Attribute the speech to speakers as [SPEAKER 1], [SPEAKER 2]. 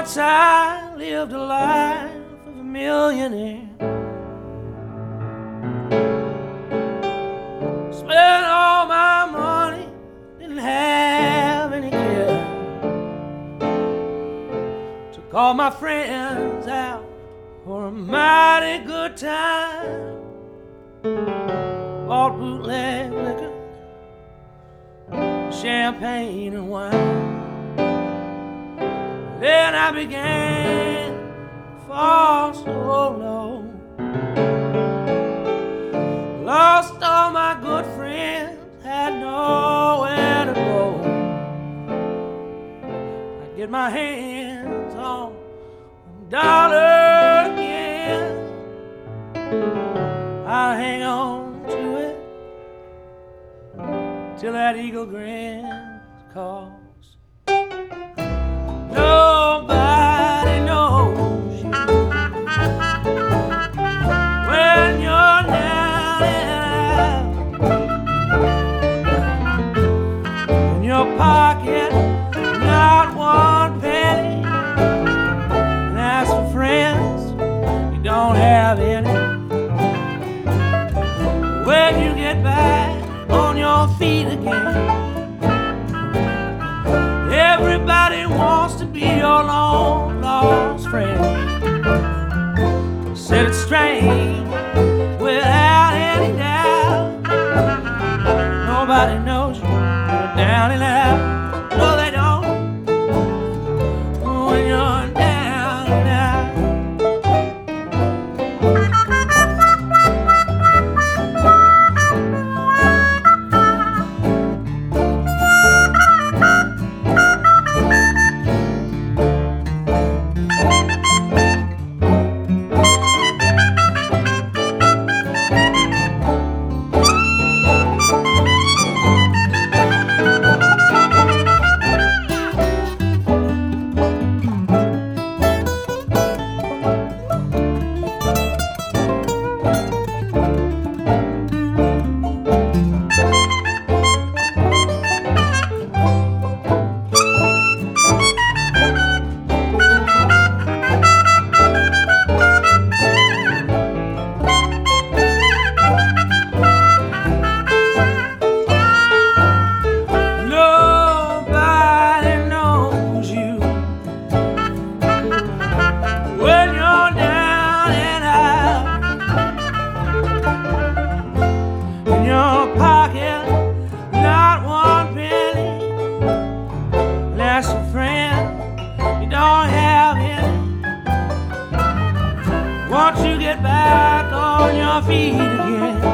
[SPEAKER 1] Once I lived a life of a millionaire, spent all my money, didn't have any care. Took all my friends out for a mighty good time. Bought bootleg liquor, champagne and wine. Then I began to fall so low. Lost all my good friends, had nowhere to go. I get my hands on a dollar again. I'll hang on to it till that Eagle Grand calls. Nobody knows you when you're down and out. In your pocket, not one penny. And as for friends, you don't have any. When you get back on your feet again, everybody wants to be your long lost friend. Said it's strange without any doubt. Nobody knows you're down and out. No, they don't. When you're down and out. Once you get back on your feet again,